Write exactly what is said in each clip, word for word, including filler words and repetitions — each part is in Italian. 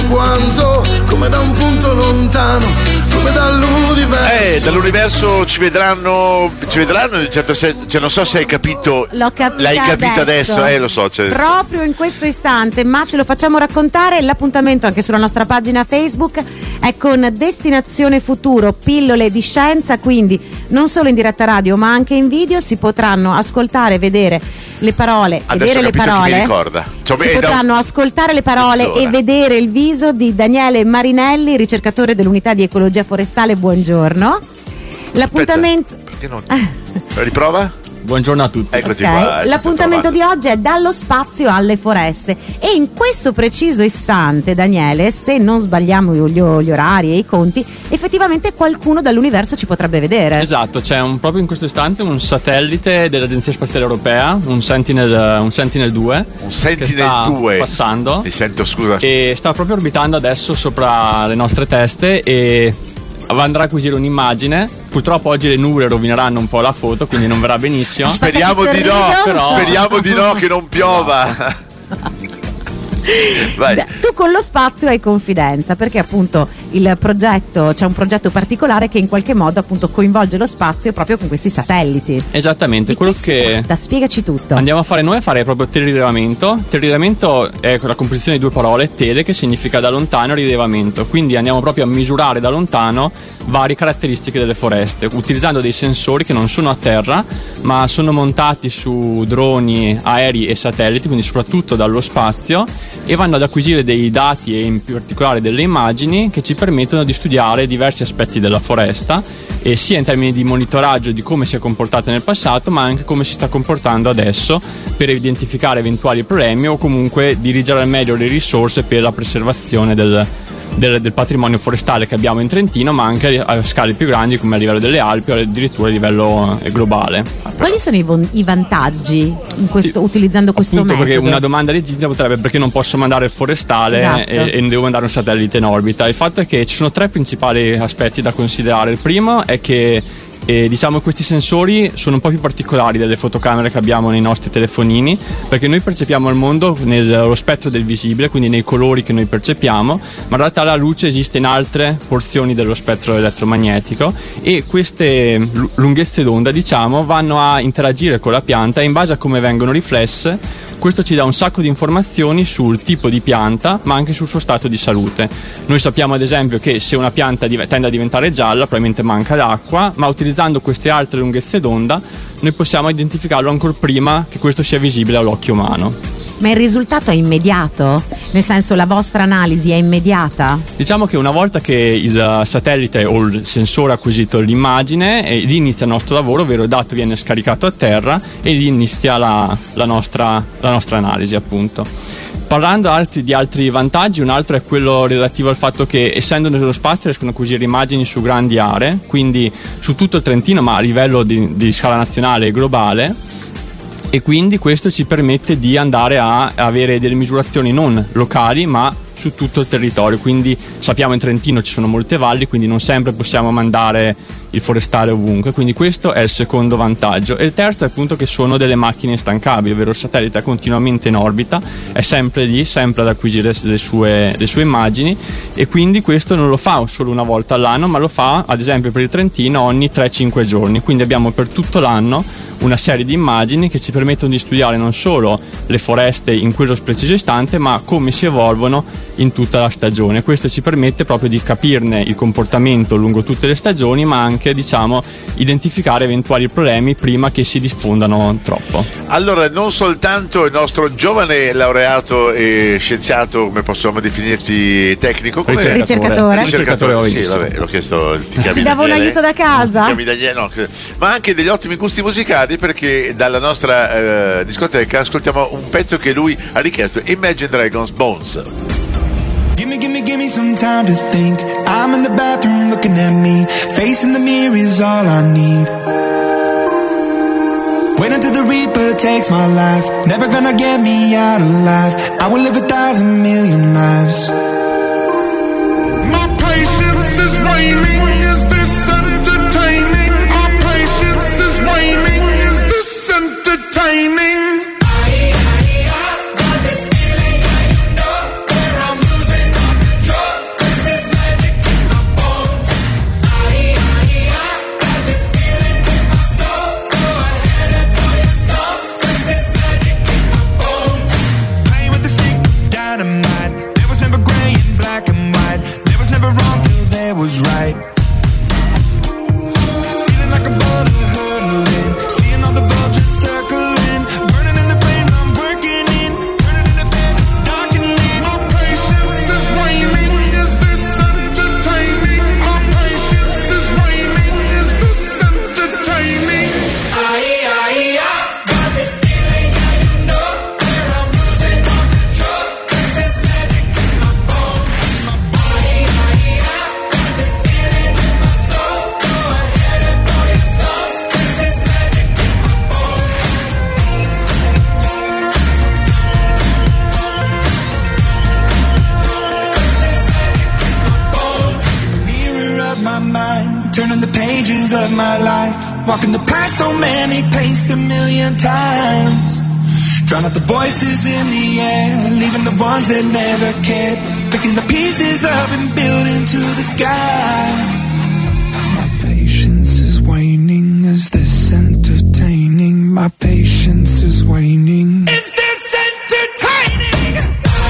quanto, come da un punto lontano, come dall'universo. Eh, dall'universo ci vedranno, ci vedranno in certo senso, cioè non so se hai capito. L'ho capita L'hai capito adesso, adesso eh lo so. Cioè. Proprio in questo istante, ma ce lo facciamo raccontare. L'appuntamento anche sulla nostra pagina Facebook è con Destinazione Futuro, pillole di scienza, quindi non solo in diretta radio ma anche in video si potranno ascoltare, vedere le parole, Adesso vedere le parole. Chi mi ricorda. Cioè, si potranno un... ascoltare le parole Mezz'ora. e vedere il viso di Daniele Marinelli, ricercatore dell'unità di ecologia forestale. Buongiorno. L'appuntamento. Aspetta, perché non... Riprova? Buongiorno a tutti. Eccoci Okay. qua. L'appuntamento di oggi è dallo spazio alle foreste e in questo preciso istante, Daniele, se non sbagliamo gli, gli orari e i conti, effettivamente qualcuno dall'universo ci potrebbe vedere. Esatto, c'è un, proprio in questo istante un satellite dell'Agenzia Spaziale Europea, un Sentinel, un Sentinel due. Un Sentinel che sta due. passando. Mi sento, scusa. E sta proprio orbitando adesso sopra le nostre teste e andrà a acquisire un'immagine. Purtroppo oggi le nuvole rovineranno un po' la foto, quindi non verrà benissimo. Speriamo di no, però... speriamo di no che non piova. Vai. Tu con lo spazio hai confidenza perché appunto il progetto, c'è un progetto particolare che in qualche modo appunto coinvolge lo spazio proprio con questi satelliti. Esattamente, Di quello che si che tratta? Spiegaci tutto. andiamo a fare noi è fare proprio telerilevamento. Telerilevamento è la composizione di due parole, tele che significa da lontano e rilevamento, quindi andiamo proprio a misurare da lontano varie caratteristiche delle foreste utilizzando dei sensori che non sono a terra ma sono montati su droni, aerei e satelliti, quindi soprattutto dallo spazio, e vanno ad acquisire dei dati e in particolare delle immagini che ci permettono di studiare diversi aspetti della foresta, e sia in termini di monitoraggio di come si è comportata nel passato ma anche come si sta comportando adesso, per identificare eventuali problemi o comunque dirigere al meglio le risorse per la preservazione del Del, del patrimonio forestale che abbiamo in Trentino, ma anche a scale più grandi come a livello delle Alpi o addirittura a livello eh, globale. Quali sono i, von- i vantaggi in questo, utilizzando questo Appunto, metodo? perché una domanda legittima potrebbe: perché non posso mandare il forestale Esatto. e, e non devo mandare un satellite in orbita? Il fatto è che ci sono tre principali aspetti da considerare. Il primo è che E diciamo questi sensori sono un po' più particolari delle fotocamere che abbiamo nei nostri telefonini, perché noi percepiamo il mondo nello spettro del visibile, quindi nei colori che noi percepiamo, ma in realtà la luce esiste in altre porzioni dello spettro elettromagnetico, e queste lunghezze d'onda, diciamo, vanno a interagire con la pianta, e in base a come vengono riflesse questo ci dà un sacco di informazioni sul tipo di pianta ma anche sul suo stato di salute. Noi sappiamo ad esempio che se una pianta tende a diventare gialla probabilmente manca d'acqua, ma utilizzando queste altre lunghezze d'onda noi possiamo identificarlo ancora prima che questo sia visibile all'occhio umano. Ma il risultato è immediato? Nel senso, la vostra analisi è immediata? Diciamo che una volta che il satellite o il sensore ha acquisito l'immagine, eh, lì inizia il nostro lavoro, ovvero il dato viene scaricato a terra e lì inizia la, la, nostra, la nostra analisi, appunto. Parlando altri, di altri vantaggi, un altro è quello relativo al fatto che, essendo nello spazio, riescono a acquisire immagini su grandi aree, quindi su tutto il Trentino, ma a livello di, di scala nazionale e globale, e quindi questo ci permette di andare a avere delle misurazioni non locali ma su tutto il territorio. Quindi sappiamo in Trentino ci sono molte valli, quindi non sempre possiamo mandare il forestale ovunque, quindi questo è il secondo vantaggio. E il terzo è appunto che sono delle macchine instancabili, ovvero il satellite è continuamente in orbita, è sempre lì, sempre ad acquisire le sue, le sue immagini, e quindi questo non lo fa solo una volta all'anno, ma lo fa ad esempio per il Trentino ogni tre cinque giorni, quindi abbiamo per tutto l'anno una serie di immagini che ci permettono di studiare non solo le foreste in quello preciso istante, ma come si evolvono in tutta la stagione. Questo ci permette proprio di capirne il comportamento lungo tutte le stagioni, ma anche, diciamo, identificare eventuali problemi prima che si diffondano troppo. Allora, non soltanto il nostro giovane laureato e scienziato, come possiamo definirti, tecnico, come ricercatore, ricercatore, ricercatore sì, vabbè, l'ho chiesto, ti chiami Ti davo un Daniele? aiuto da casa? Ti chiami Daniele, no, ma anche degli ottimi gusti musicali, perché dalla nostra eh, discoteca ascoltiamo un pezzo che lui ha richiesto, Imagine Dragons, Bones. Gimme, gimme, gimme some time to think. I'm in the bathroom looking at me. Facing the mirror is all I need. Wait until the Reaper takes my life. Never gonna get me out alive. I will live a thousand million lives. My patience is waning, is this entertaining? My patience is waning, is this entertaining? I, I, I got this feeling, I know that I'm losing turning the pages of my life, walking the path so many paced a million times. Drown out the voices in the air, leaving the ones that never cared, picking the pieces up and building to the sky. My patience is waning, is this entertaining? My patience is waning. Is this entertaining?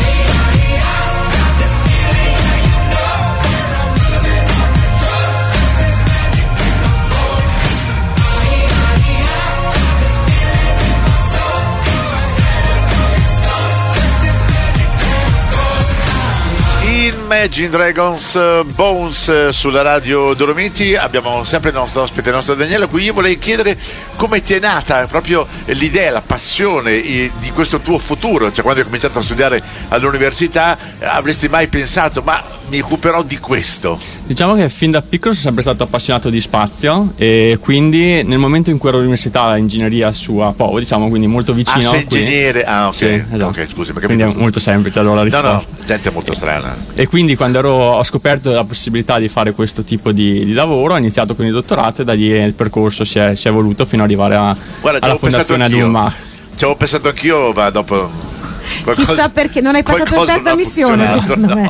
Imagine Dragons, Bones sulla radio Dolomiti. Abbiamo sempre il nostro ospite, il nostro Daniele, a cui io volevo chiedere come ti è nata proprio l'idea, la passione di questo tuo futuro. Cioè, quando hai cominciato a studiare all'università, avresti mai pensato ma mi occuperò di questo? Diciamo che fin da piccolo sono sempre stato appassionato di spazio, e quindi nel momento in cui ero all'università, ingegneria su a Po, diciamo, quindi molto vicino. Ah, sei ingegnere? Qui. Ah, ok. Sì, esatto. Okay, scusi, ma quindi è molto semplice allora la risposta. No, no, gente molto strana. E quindi quando ero, ho scoperto la possibilità di fare questo tipo di, di lavoro, ho iniziato con il dottorato, e da lì il percorso si è, si è evoluto fino ad arrivare a, Guarda, alla fondazione Aduma. Ci avevo pensato anch'io, ma dopo qualcosa, chissà perché non hai passato il test d'ammissione, secondo me.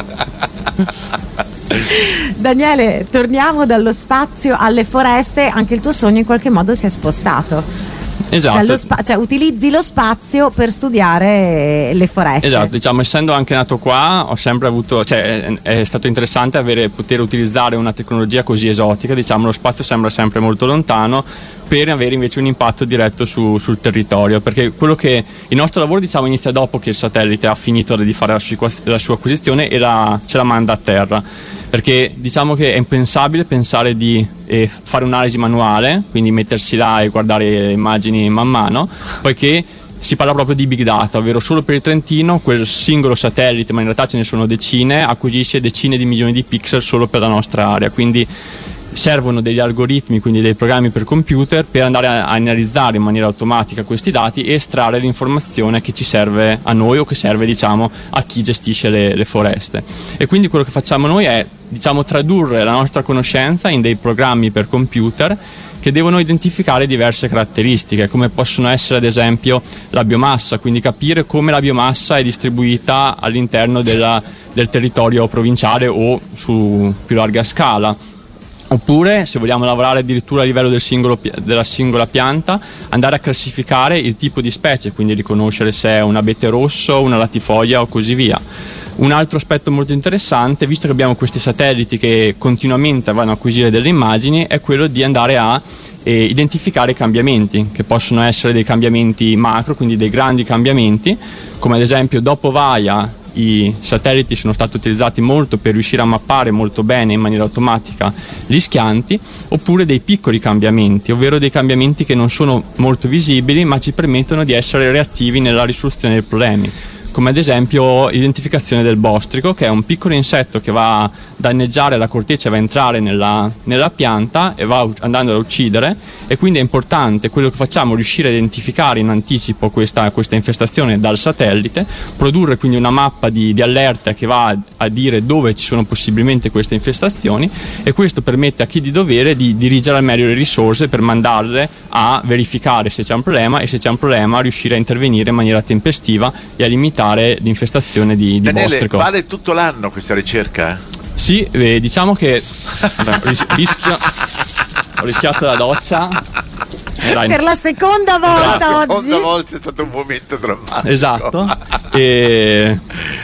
Daniele, torniamo dallo spazio alle foreste. Anche il tuo sogno in qualche modo si è spostato. Esatto. Spa- cioè utilizzi lo spazio per studiare le foreste. Esatto, diciamo, essendo anche nato qua, ho sempre avuto, cioè è, è stato interessante avere, poter utilizzare una tecnologia così esotica. Diciamo, lo spazio sembra sempre molto lontano, per avere invece un impatto diretto su, sul territorio, perché quello che il nostro lavoro, diciamo, inizia dopo che il satellite ha finito di fare la sua, la sua acquisizione e la, ce la manda a terra, perché diciamo che è impensabile pensare di eh, fare un'analisi manuale, quindi mettersi là e guardare le immagini man mano, poiché si parla proprio di big data, ovvero solo per il Trentino quel singolo satellite, ma in realtà ce ne sono decine, acquisisce decine di milioni di pixel solo per la nostra area, quindi servono degli algoritmi, quindi dei programmi per computer, per andare a analizzare in maniera automatica questi dati e estrarre l'informazione che ci serve a noi o che serve, diciamo, a chi gestisce le, le foreste. E quindi quello che facciamo noi è, diciamo, tradurre la nostra conoscenza in dei programmi per computer che devono identificare diverse caratteristiche, come possono essere ad esempio la biomassa, quindi capire come la biomassa è distribuita all'interno della, del territorio provinciale o su più larga scala. Oppure, se vogliamo lavorare addirittura a livello del singolo, della singola pianta, andare a classificare il tipo di specie, quindi riconoscere se è un abete rosso, una latifoglia o così via. Un altro aspetto molto interessante, visto che abbiamo questi satelliti che continuamente vanno a acquisire delle immagini, è quello di andare a eh, identificare i cambiamenti, che possono essere dei cambiamenti macro, quindi dei grandi cambiamenti, come ad esempio dopo Vaia i satelliti sono stati utilizzati molto per riuscire a mappare molto bene in maniera automatica gli schianti, oppure dei piccoli cambiamenti, ovvero dei cambiamenti che non sono molto visibili ma ci permettono di essere reattivi nella risoluzione dei problemi, come ad esempio l'identificazione del bostrico, che è un piccolo insetto che va a danneggiare la corteccia, va a entrare nella, nella pianta e va andando a uccidere, e quindi è importante quello che facciamo, riuscire a identificare in anticipo questa, questa infestazione dal satellite, produrre quindi una mappa di, di allerta che va a, a dire dove ci sono possibilmente queste infestazioni, e questo permette a chi di dovere di dirigere al meglio le risorse per mandarle a verificare se c'è un problema, e se c'è un problema riuscire a intervenire in maniera tempestiva e a limitare l'infestazione di, di Daniele, bostrico. vale tutto l'anno questa ricerca? Sì, eh, diciamo che vabbè, ris- rischio, ho rischiato la doccia. Dai. Per la seconda volta la oggi. La seconda volta è stato un momento drammatico. Esatto. E...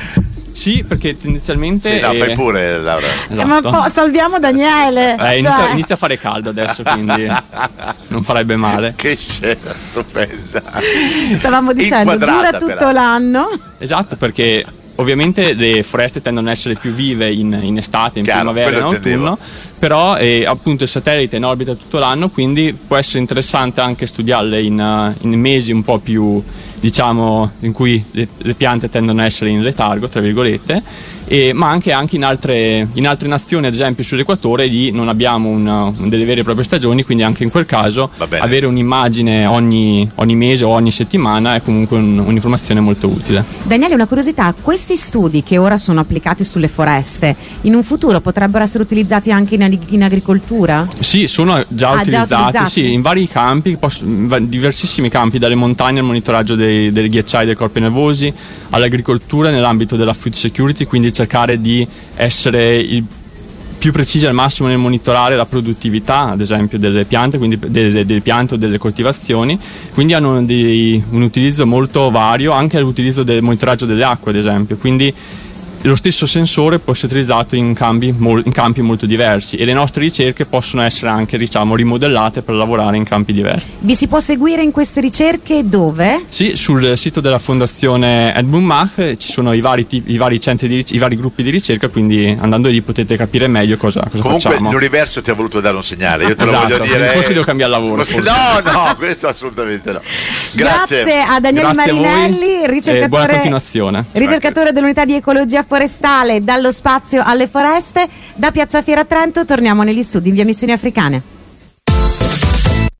Sì, perché tendenzialmente... Sì, no, eh... fai pure, Laura. Esatto. Eh, ma po- salviamo Daniele. Eh, inizia, inizia a fare caldo adesso, quindi non farebbe male. Che scena stupenda. Stavamo dicendo, dura tutto però. l'anno. Esatto, perché ovviamente le foreste tendono ad essere più vive in, in estate, in Chiaro, primavera e in intendevo. autunno, però eh, appunto il satellite è in orbita tutto l'anno, quindi può essere interessante anche studiarle in, uh, in mesi un po' più, diciamo, in cui le, le piante tendono a essere in letargo, tra virgolette, e, ma anche, anche in, altre, in altre nazioni, ad esempio sull'equatore, lì non abbiamo una, un, delle vere e proprie stagioni, quindi anche in quel caso avere un'immagine ogni, ogni mese o ogni settimana è comunque un, un'informazione molto utile. Daniele, una curiosità, questi studi che ora sono applicati sulle foreste, in un futuro potrebbero essere utilizzati anche in in, in agricoltura? Sì, sono già, ah, utilizzati, già utilizzati sì, in vari campi, posso, in diversissimi campi, dalle montagne al monitoraggio dei, dei ghiacciai dei corpi nevosi, all'agricoltura nell'ambito della food security, quindi cercare di essere il più precisi al massimo nel monitorare la produttività, ad esempio, delle piante, quindi delle, delle piante o delle coltivazioni, quindi hanno dei, un utilizzo molto vario, anche l'utilizzo del monitoraggio delle acque, ad esempio, quindi lo stesso sensore può essere utilizzato in campi, in campi molto diversi, e le nostre ricerche possono essere anche, diciamo, rimodellate per lavorare in campi diversi. Vi si può seguire in queste ricerche dove? Sì, sul sito della Fondazione Edmund Mach ci sono i vari, tipi, i vari centri di, i vari gruppi di ricerca, quindi andando lì potete capire meglio cosa, cosa Comunque, facciamo. l'universo ti ha voluto dare un segnale, io te Esatto, lo voglio dire. Forse devo cambiare lavoro. Forse. No, no, questo assolutamente no. Grazie. Grazie a Daniele Grazie Marinelli, a voi, ricercatore, e buona continuazione. ricercatore dell'unità di ecologia forestale. Dallo spazio alle foreste, da Piazza Fiera Trento torniamo negli studi in via Missioni Africane.